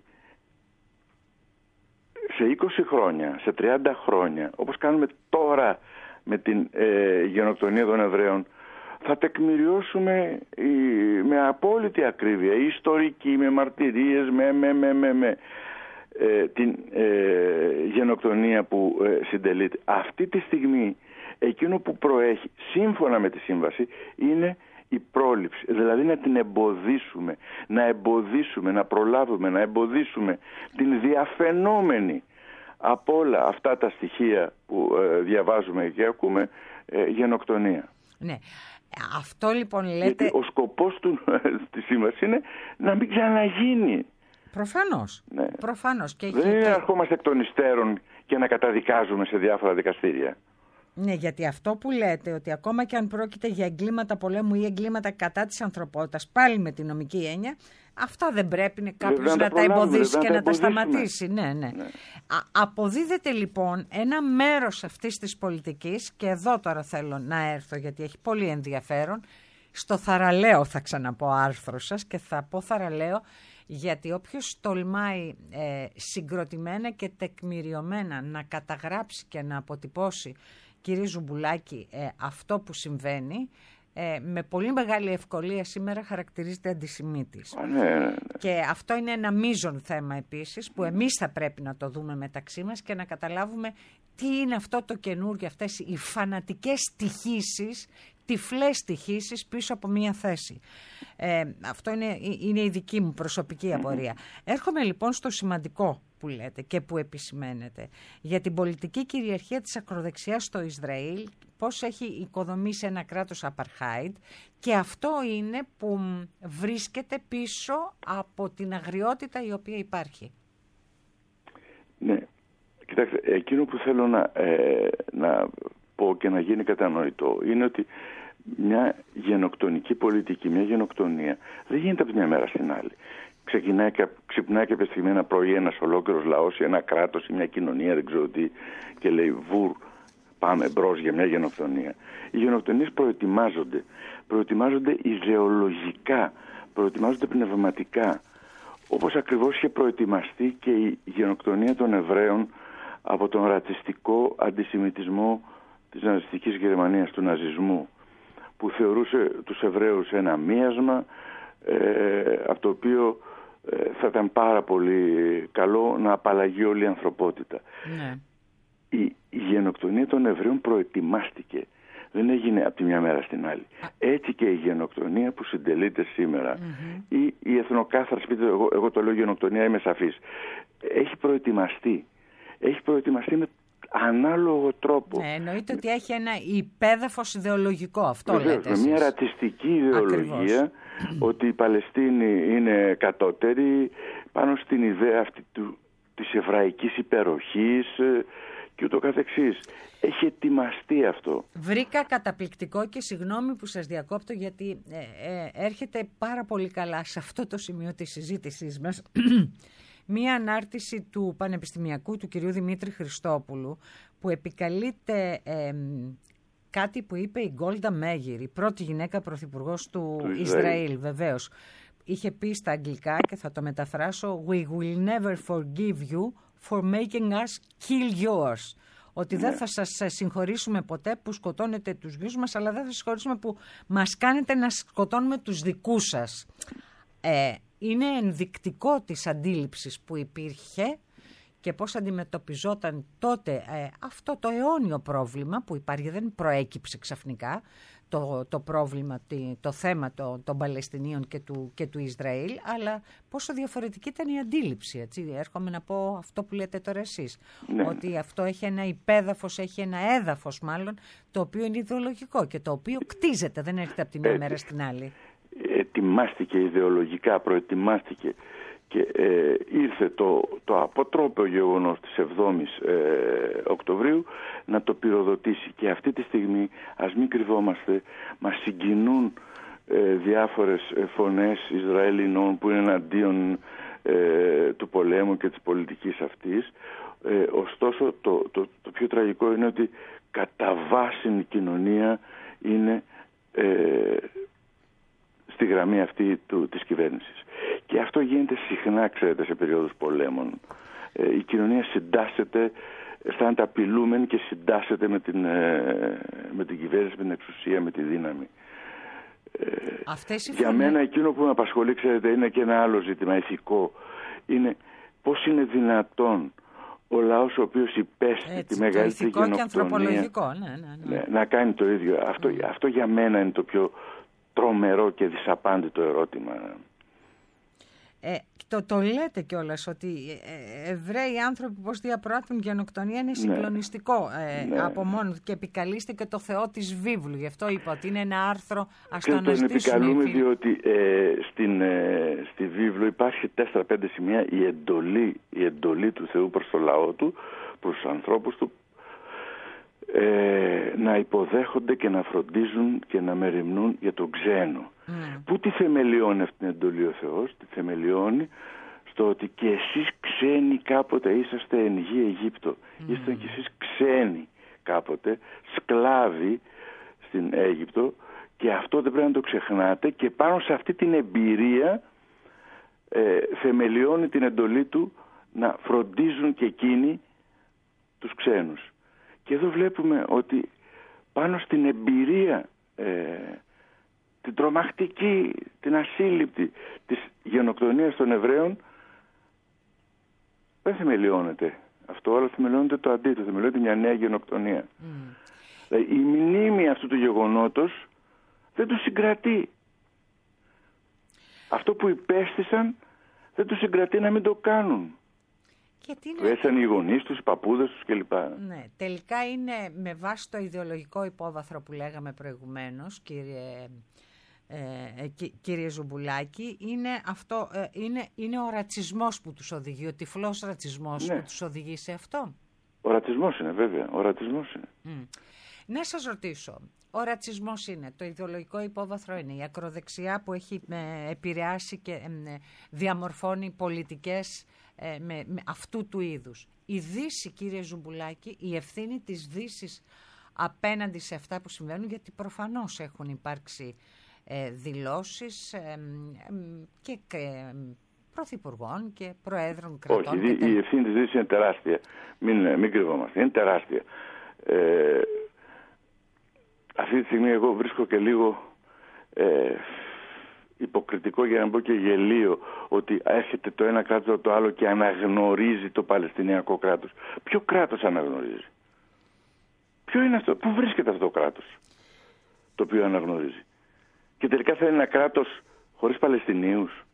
σε είκοσι χρόνια, σε τριάντα χρόνια, όπως κάνουμε τώρα με την ε, γενοκτονία των Εβραίων, θα τεκμηριώσουμε η, με απόλυτη ακρίβεια, ιστορική, με μαρτυρίες, με, με, με, με, με ε, την ε, γενοκτονία που ε, συντελείται. Αυτή τη στιγμή εκείνο που προέχει σύμφωνα με τη σύμβαση είναι η πρόληψη, δηλαδή να την εμποδίσουμε, να εμποδίσουμε, να προλάβουμε, να εμποδίσουμε την διαφαινόμενη από όλα αυτά τα στοιχεία που ε, διαβάζουμε και ακούμε ε, γενοκτονία. Ναι. Αυτό λοιπόν λέτε... Γιατί ο σκοπός του της σύμβασης είναι να μην ξαναγίνει. Προφανώς. Ναι. Προφανώς. Και δεν έχει... είναι να ερχόμαστε εκ των υστέρων και να καταδικάζουμε σε διάφορα δικαστήρια. Ναι, γιατί αυτό που λέτε, ότι ακόμα και αν πρόκειται για εγκλήματα πολέμου ή εγκλήματα κατά της ανθρωπότητας, πάλι με τη νομική έννοια, αυτά δεν πρέπει κάποιος να, να τα εμποδίσει και να τα, τα σταματήσει. Ναι, ναι. ναι. Α, αποδίδεται λοιπόν ένα μέρος αυτής της πολιτικής, και εδώ τώρα θέλω να έρθω γιατί έχει πολύ ενδιαφέρον, στο θαραλέο θα ξαναπώ άρθρο σας, και θα πω θαραλέο γιατί όποιος τολμάει ε, συγκροτημένα και τεκμηριωμένα να καταγράψει και να αποτυπώσει, κύριε Ζουμπουλάκη, ε, αυτό που συμβαίνει, ε, με πολύ μεγάλη ευκολία σήμερα χαρακτηρίζεται αντισημίτης. Α, ναι, ναι, ναι. Και αυτό είναι ένα μείζον θέμα επίσης, που εμείς θα πρέπει να το δούμε μεταξύ μας και να καταλάβουμε τι είναι αυτό το καινούργιο, αυτές οι φανατικές στοιχήσεις, τυφλές στοιχήσεις πίσω από μία θέση. Ε, αυτό είναι, είναι η δική μου προσωπική απορία. Έρχομαι λοιπόν στο σημαντικό που λέτε και που επισημαίνετε για την πολιτική κυριαρχία της ακροδεξιάς στο Ισραήλ, πώς έχει οικοδομήσει ένα κράτος apartheid, και αυτό είναι που βρίσκεται πίσω από την αγριότητα η οποία υπάρχει. Ναι, κοιτάξτε, εκείνο που θέλω να, ε, να πω και να γίνει κατανοητό είναι ότι μια γενοκτονική πολιτική, μια γενοκτονία δεν γίνεται από τη μια μέρα στην άλλη. Ξεκινάει και, ξυπνάει κάποια στιγμή ένα πρωί ένας ολόκληρος λαός ή ένα κράτος ή μια κοινωνία, δεν ξέρω τι, και λέει βουρ, πάμε μπρος για μια γενοκτονία. Οι γενοκτονίες προετοιμάζονται, προετοιμάζονται ιδεολογικά, προετοιμάζονται πνευματικά, όπως ακριβώς είχε προετοιμαστεί και η γενοκτονία των Εβραίων από τον ρατσιστικό αντισημιτισμό της ναζιστικής Γερμανίας, του ναζισμού, που θεωρούσε τους Εβραίους ένα μίασμα, ε, από το οποίο ε, θα ήταν πάρα πολύ καλό να απαλλαγεί όλη η ανθρωπότητα. Ναι. Η, η γενοκτονία των Εβραίων προετοιμάστηκε. Δεν έγινε από τη μια μέρα στην άλλη. Έτσι και η γενοκτονία που συντελείται σήμερα, mm-hmm. η, η εθνοκάθαρση, εγώ, εγώ το λέω γενοκτονία, είμαι σαφής, έχει προετοιμαστεί. Έχει προετοιμαστεί με ανάλογο τρόπο. Ναι, εννοείται ότι έχει ένα υπέδαφος ιδεολογικό, αυτό Βεβαίως, λέτε με εσείς. μια ρατσιστική ιδεολογία. Ακριβώς. Ότι η Παλαιστίνη είναι κατώτερη πάνω στην ιδέα αυτή του, της εβραϊκής υπεροχής και ούτω καθεξής. Έχει ετοιμαστεί αυτό. Βρήκα καταπληκτικό, και συγγνώμη που σας διακόπτω, γιατί ε, ε, έρχεται πάρα πολύ καλά σε αυτό το σημείο της συζήτησής μας μία ανάρτηση του πανεπιστημιακού του κυρίου Δημήτρη Χριστόπουλου, που επικαλείται ε, κάτι που είπε η Γκόλντα Μέγιρ, η πρώτη γυναίκα πρωθυπουργός του, του Ισραήλ, Ισραήλ βεβαίως. Είχε πει στα αγγλικά, και θα το μεταφράσω, «We will never forgive you for making us kill yours». Ότι δεν θα σας συγχωρήσουμε ποτέ που σκοτώνετε τους γιους μας, αλλά δεν θα σας συγχωρήσουμε που μας κάνετε να σκοτώνουμε τους δικούς σας. Ε, είναι ενδεικτικό της αντίληψης που υπήρχε και πώς αντιμετωπιζόταν τότε ε, αυτό το αιώνιο πρόβλημα που υπάρχει. Δεν προέκυψε ξαφνικά το, το πρόβλημα, το θέμα το, των Παλαιστινίων και του, και του Ισραήλ, αλλά πόσο διαφορετική ήταν η αντίληψη. Έτσι. Έρχομαι να πω αυτό που λέτε τώρα εσείς, ναι. Ότι αυτό έχει ένα υπέδαφος, έχει ένα έδαφος μάλλον, το οποίο είναι ιδεολογικό και το οποίο κτίζεται, δεν έρχεται από τη μια μέρα στην άλλη. Ετοιμάστηκε ιδεολογικά, προετοιμάστηκε και ε, ήρθε το, το αποτρόπαιο γεγονός της εβδόμης ε, Οκτωβρίου να το πυροδοτήσει. Και αυτή τη στιγμή, ας μην κρυβόμαστε, μας συγκινούν ε, διάφορες φωνές Ισραηλινών που είναι εναντίον ε, του πολέμου και της πολιτικής αυτής. Ε, ωστόσο το, το, το πιο τραγικό είναι ότι κατά βάση η κοινωνία είναι ε, στη γραμμή αυτή του, της κυβέρνησης. Και αυτό γίνεται συχνά, ξέρετε, σε περίοδους πολέμων. Ε, η κοινωνία συντάσσεται, αισθάνεται απειλούμενη και συντάσσεται με την, ε, με την κυβέρνηση, με την εξουσία, με τη δύναμη. Ε, Αυτές οι για φωνές... μένα εκείνο που με απασχολεί, ξέρετε, είναι και ένα άλλο ζήτημα ηθικό. Είναι πώς είναι δυνατόν ο λαός ο οποίος υπέστη Έτσι, τη μεγαλύτερη ηθικό γενοκτονία, και ανθρωπολογικό, ναι, ναι, ναι. Ναι, να κάνει το ίδιο. Αυτό, mm. αυτό για μένα είναι το πιο τρομερό και δυσαπάντητο ερώτημα. Ε, το, το λέτε κιόλας ότι ε, Εβραίοι άνθρωποι πώς διαπράττουν γενοκτονία είναι συγκλονιστικό ε, ναι. από μόνο του και επικαλείστε το Θεό της βίβλου. Γι' αυτό είπα ότι είναι ένα άρθρο, ας το αναζητήσουμε. Τον επικαλούμε οι διότι ε, στην, ε, στη βίβλο υπάρχει τέσσερα πέντε σημεία η εντολή, η εντολή του Θεού προς το λαό του, προς τους ανθρώπους του, Ε, να υποδέχονται και να φροντίζουν και να μεριμνούν για τον ξένο. Mm. Πού τη θεμελιώνει αυτή την εντολή ο Θεός? Τη θεμελιώνει στο ότι και εσείς ξένοι κάποτε είσαστε εν γη Αιγύπτο. Mm. Ήσασταν και εσείς ξένοι κάποτε, σκλάβοι στην Αίγυπτο, και αυτό δεν πρέπει να το ξεχνάτε, και πάνω σε αυτή την εμπειρία ε, θεμελιώνει την εντολή του να φροντίζουν και εκείνοι τους ξένους. Και εδώ βλέπουμε ότι πάνω στην εμπειρία, ε, την τρομακτική, την ασύλληπτη της γενοκτονίας των Εβραίων, δεν θεμελιώνεται αυτό, αλλά θεμελιώνεται το αντίθετο, θεμελιώνεται μια νέα γενοκτονία. Mm. Δηλαδή, η μνήμη αυτού του γεγονότος δεν τους συγκρατεί. Αυτό που υπέστησαν δεν τους συγκρατεί να μην το κάνουν. Του έσαν οι γονείς τους, οι παππούδες τους κλπ. Ναι, τελικά είναι με βάση το ιδεολογικό υπόβαθρο που λέγαμε προηγουμένως, κύριε, ε, κύ, κύριε Ζουμπουλάκη, είναι, αυτό, ε, είναι, είναι ο ρατσισμός που τους οδηγεί, ο τυφλός ρατσισμός ναι. που τους οδηγεί σε αυτό. Ο ρατσισμός είναι, βέβαια, ο ρατσισμός είναι. Mm. Να σας ρωτήσω, ο ρατσισμός είναι, το ιδεολογικό υπόβαθρο είναι, η ακροδεξιά που έχει ε, επηρεάσει και ε, διαμορφώνει πολιτικές ε, με, με αυτού του είδους. Η Δύση, κύριε Ζουμπουλάκη, η ευθύνη της Δύσης απέναντι σε αυτά που συμβαίνουν, γιατί προφανώς έχουν υπάρξει ε, δηλώσεις ε, ε, και ε, πρωθυπουργών και προέδρων κρατών. Όχι, η, η ευθύνη της Δύσης είναι τεράστια. Μην, μην κρυβόμαστε, είναι τεράστια. Ε, αυτή τη στιγμή εγώ βρίσκω και λίγο ε, υποκριτικό, για να πω και γελίο, ότι έρχεται το ένα κράτος το άλλο και αναγνωρίζει το Παλαιστινιακό κράτος. Ποιο κράτος αναγνωρίζει? Ποιο είναι αυτό? Πού βρίσκεται αυτό το κράτος το οποίο αναγνωρίζει? Και τελικά θα είναι ένα κράτος χωρίς Παλαιστινίους?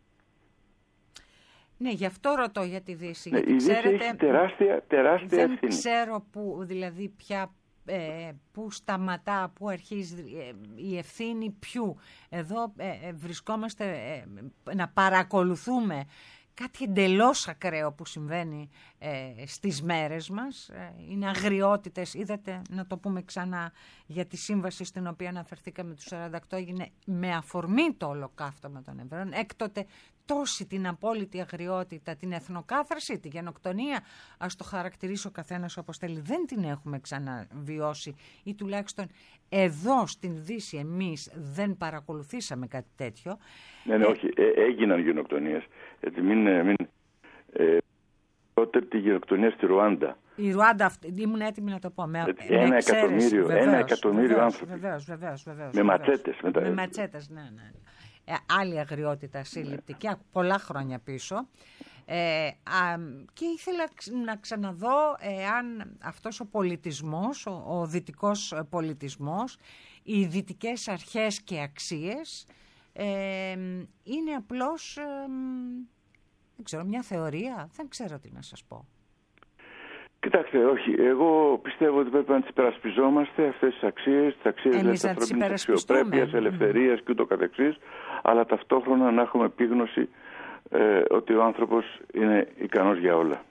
Ναι, γι' αυτό ρωτώ για τη Δύση. Ναι, γιατί η Δύση ξέρετε, έχει τεράστια, τεράστια δεν ευθύνη. ξέρω που, δηλαδή πια ε, που σταματά, που αρχίζει ε, η ευθύνη ποιου. Εδώ ε, ε, βρισκόμαστε ε, να παρακολουθούμε κάτι εντελώς ακραίο που συμβαίνει ε, στις μέρες μας. Ε, είναι αγριότητες. Είδατε, να το πούμε ξανά, για τη σύμβαση στην οποία αναφερθήκαμε, του σαράντα οκτώ, έγινε με αφορμή το ολοκαύτωμα των Εβραίων. Έκτοτε τόση την απόλυτη αγριότητα, την εθνοκάθαρση, τη γενοκτονία, ας το χαρακτηρίσει ο καθένας όπως θέλει, δεν την έχουμε ξαναβιώσει, ή τουλάχιστον εδώ στην Δύση εμείς δεν παρακολουθήσαμε κάτι τέτοιο. Ναι, ναι, όχι, ε, έγιναν γενοκτονίες. Έτσι, μην, μην, ε, τότε τη γενοκτονία στη Ρουάντα. Η Ρουάντα, ήμουν έτοιμη να το πω. Με, Έτσι, με ένα, εκατομμύριο, βεβαίως, ένα εκατομμύριο βεβαίως, άνθρωποι. Βεβαίως, βεβαίως, βεβαίως, με βεβαίως. ματσέτες. Με, τα... με ματσέτες, ναι, ναι. Ε, άλλη αγριότητα συλληπτική, ναι. πολλά χρόνια πίσω. Ε, α, και ήθελα να ξαναδώ εάν αυτός ο πολιτισμός, ο, ο δυτικός πολιτισμός, οι δυτικές αρχές και αξίες ε, είναι απλώς, ε, δεν ξέρω, μια θεωρία, δεν ξέρω τι να σας πω. Κοιτάξτε, όχι, εγώ πιστεύω ότι πρέπει να τις υπερασπιζόμαστε αυτές τις αξίες, τις αξίες της ανθρώπινης αξιοπρέπειας, ελευθερίας mm. και ούτω καθεξής, αλλά ταυτόχρονα να έχουμε επίγνωση ε, ότι ο άνθρωπος είναι ικανός για όλα.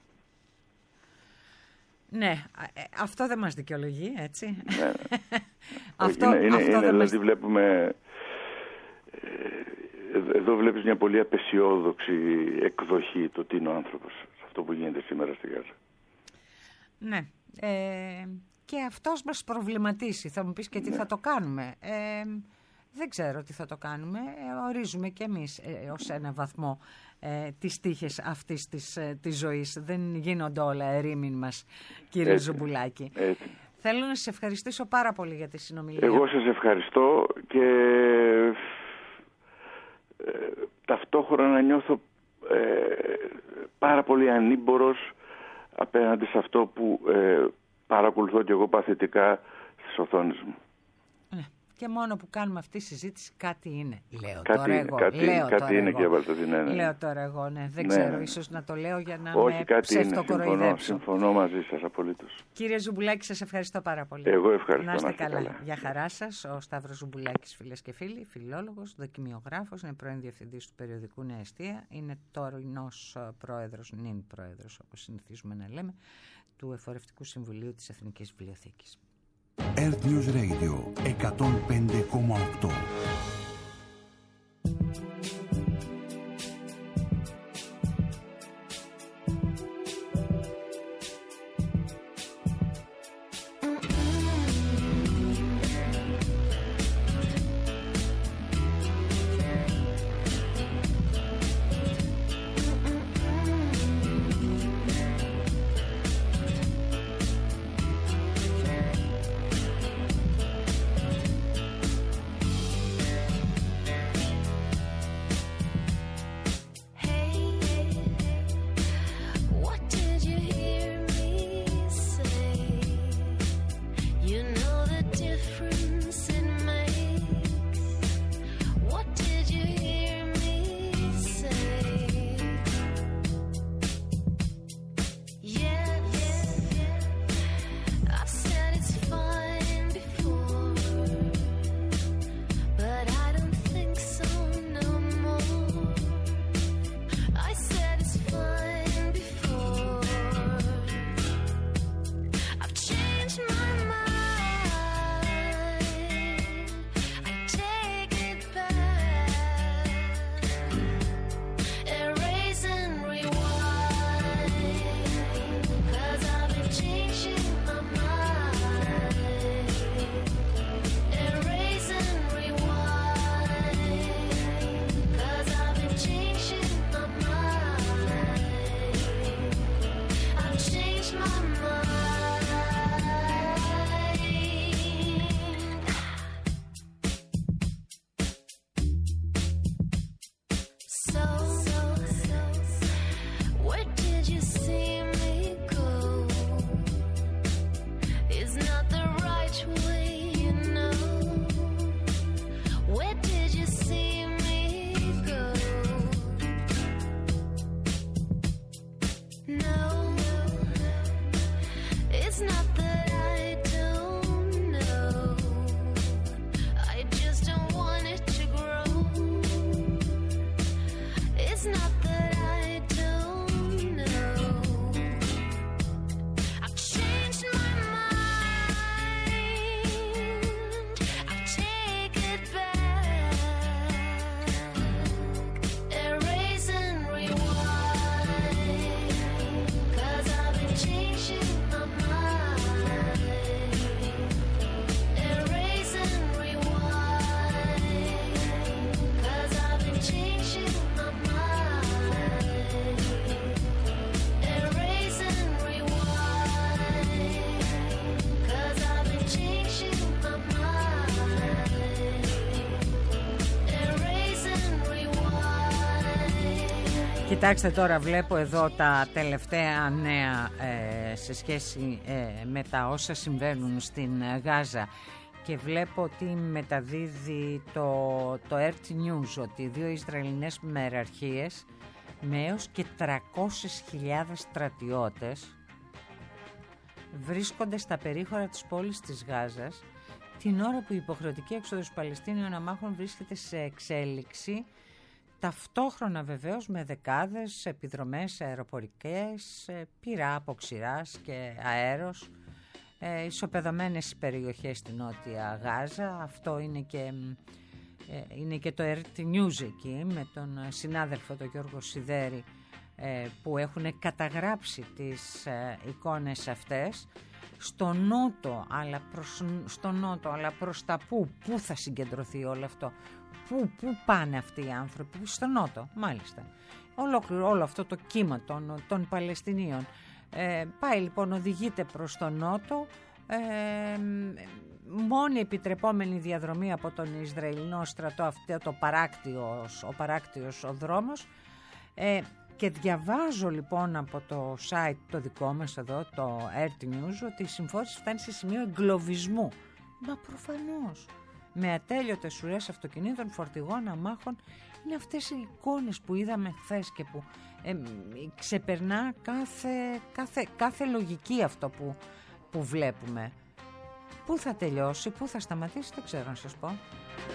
Ναι, αυτό δεν μας δικαιολογεί, έτσι. Ναι. αυτό, είναι, είναι, αυτό είναι, δεν δηλαδή μας... βλέπουμε εδώ βλέπεις μια πολύ απεσιόδοξη εκδοχή το τι είναι ο άνθρωπος, σε αυτό που γίνεται σήμερα στη Γάζα. Ναι. Ε, και αυτός μας προβληματίσει. Θα μου πεις και τι ναι. θα το κάνουμε. Ε, δεν ξέρω τι θα το κάνουμε. Ε, ορίζουμε και εμείς ε, ως ένα βαθμό ε, τις τύχες αυτής της, ε, της ζωής. Δεν γίνονται όλα ερήμην μας, κύριε έτσι, Ζουμπουλάκη. Έτσι. Θέλω να σας ευχαριστήσω πάρα πολύ για τη συνομιλία. Εγώ σας ευχαριστώ και ε, ταυτόχρονα νιώθω ε, πάρα πολύ ανήμπορος απέναντι σε αυτό που ε, παρακολουθώ και εγώ παθητικά στις οθόνες μου. Ναι. Και μόνο που κάνουμε αυτή τη συζήτηση κάτι είναι. Λέω κάτι, τώρα εγώ. Κάτι, λέω κάτι τώρα είναι εγώ. και έβαλτε την έννοια. Λέω τώρα εγώ, ναι. Δεν ναι. ξέρω, ίσως να το λέω για να όχι, με ψευτοκοροϊδέψω. Συμφωνώ, συμφωνώ μαζί σας απολύτως. Κύριε Ζουμπουλάκη, σας ευχαριστώ πάρα πολύ. Εγώ ευχαριστώ. Να είστε να καλά. καλά. Για χαρά σας, ο Σταύρος Ζουμπουλάκης, φίλες και φίλοι, φιλόλογος, δοκιμιογράφος, είναι πρώην διευθυντής του περιοδικού Νέα Εστία, είναι τωρινός πρόεδρος, νυν πρόεδρος, όπως συνηθίζουμε να λέμε, του Εφορευτικού Συμβουλίου της Εθνικής Βιβλιοθήκης. Earth News Radio εκατόν πέντε κόμμα οκτώ. Κοιτάξτε τώρα, βλέπω εδώ τα τελευταία νέα ε, σε σχέση ε, με τα όσα συμβαίνουν στην Γάζα και βλέπω ότι μεταδίδει το, το Earth News ότι δύο Ισραηλινές μεραρχίες με έως και τριακόσιες χιλιάδες στρατιώτες βρίσκονται στα περίχωρα της πόλης της Γάζας την ώρα που η υποχρεωτική έξοδος Παλαιστίνιων αμάχων βρίσκεται σε εξέλιξη, ταυτόχρονα βεβαίως με δεκάδες επιδρομές αεροπορικές, πυρά από ξηράς και αέρος, ε, ισοπεδωμένες περιοχές στην Νότια Γάζα. Αυτό είναι και είναι και το Earth News εκεί με τον συνάδελφο τον Γιώργο Σιδέρη, που έχουν καταγράψει τις εικόνες αυτές στο νότο, αλλά προς, στο νότο, αλλά προς τα πού, πού θα συγκεντρωθεί όλο αυτό, πού, πού πάνε αυτοί οι άνθρωποι, στο νότο μάλιστα. Ολόκληρο όλο αυτό το κύμα των, των Παλαιστινίων ε, πάει λοιπόν, οδηγείται προς το νότο, ε, μόνη επιτρεπόμενη διαδρομή από τον Ισραηλινό στρατό αυτό το παράκτιος, ο παράκτιος ο δρόμος, ε, και διαβάζω λοιπόν από το site το δικό μας εδώ, το Earth News, ότι η συμφόρηση φτάνει σε σημείο εγκλωβισμού. Μα προφανώς, με ατέλειωτες ουρές αυτοκινήτων, φορτηγών, αμάχων. Είναι αυτές οι εικόνες που είδαμε χθες και που ε, ξεπερνά κάθε, κάθε, κάθε λογική αυτό που, που βλέπουμε. Πού θα τελειώσει, πού θα σταματήσει, δεν ξέρω να σας πω.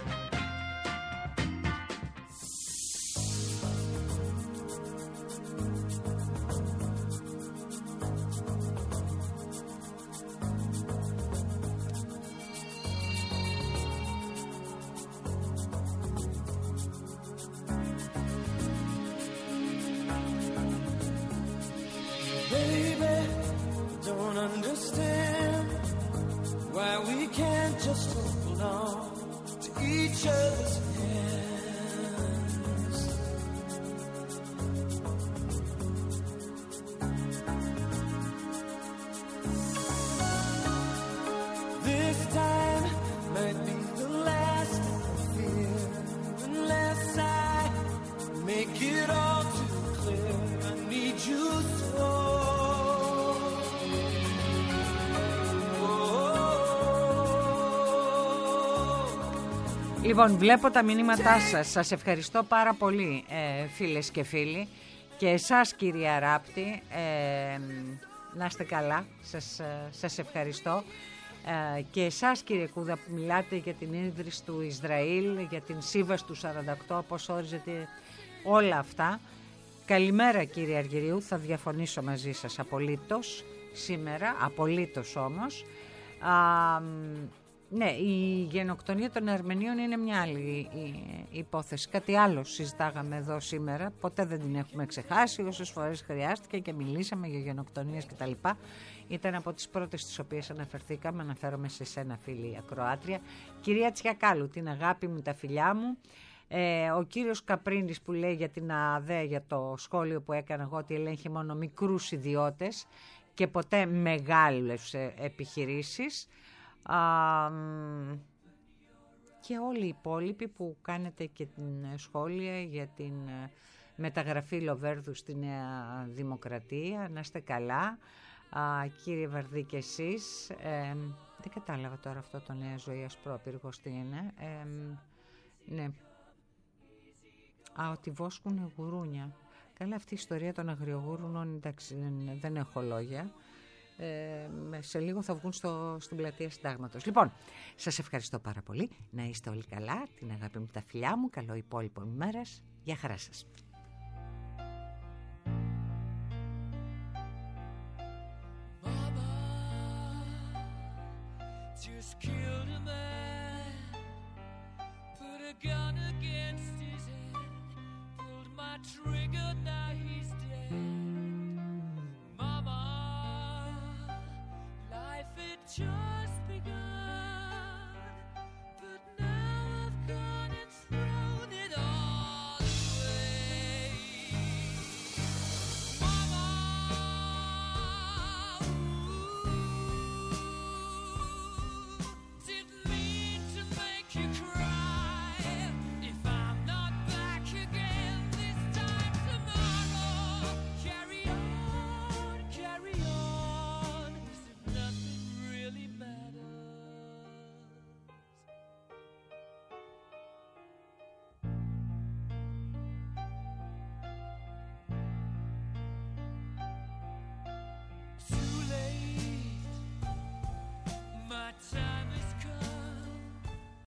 Λοιπόν, βλέπω τα μηνύματά σας. Σας ευχαριστώ πάρα πολύ, ε, φίλες και φίλοι. Και εσάς, κυρία Ράπτη, ε, να είστε καλά. Σας, ε, σας ευχαριστώ. Ε, και εσάς, κύριε Κούδα, που μιλάτε για την ίδρυση του Ισραήλ, για την σύμβαση του σαράντα οκτώ, πώς όριζεται όλα αυτά. Καλημέρα, κύριε Αργυρίου. Θα διαφωνήσω μαζί σας απολύτως σήμερα, απολύτως όμως. Α, Ναι, η γενοκτονία των Αρμενίων είναι μια άλλη υπόθεση. Κάτι άλλο συζητάγαμε εδώ σήμερα, ποτέ δεν την έχουμε ξεχάσει, όσες φορές χρειάστηκε και μιλήσαμε για γενοκτονίες κτλ. Ήταν από τις πρώτες τις οποίες αναφερθήκαμε, αναφέρομαι σε σένα, φίλη ακροάτρια. Κυρία Τσιακάλου, την αγάπη μου, τα φιλιά μου. Ε, ο κύριος Καπρίνης που λέει για την ΑΔΕ, για το σχόλιο που έκανα εγώ, ότι ελέγχει μόνο μικρούς ιδιώτες και ποτέ μεγάλες επιχειρήσεις. Α, και όλοι οι υπόλοιποι που κάνετε και την σχόλια για την μεταγραφή Λοβέρδου στη Νέα Δημοκρατία, να είστε καλά. Α, κύριε Βαρδί και εσείς, ε, δεν κατάλαβα τώρα αυτό το Νέα Ζωή Ασπρόπυργος τι είναι. Ε, ναι. Α, ότι βόσκουν γουρούνια. Καλά, αυτή η ιστορία των αγριογούρουνων, εντάξει, δεν, δεν έχω λόγια. Ε, σε λίγο θα βγουν στο, στην πλατεία Συντάγματος. Λοιπόν, σας ευχαριστώ πάρα πολύ. Να είστε όλοι καλά. Την αγάπη μου, τα φιλιά μου. Καλό υπόλοιπο ημέρας. Γεια χαρά σας. Sure.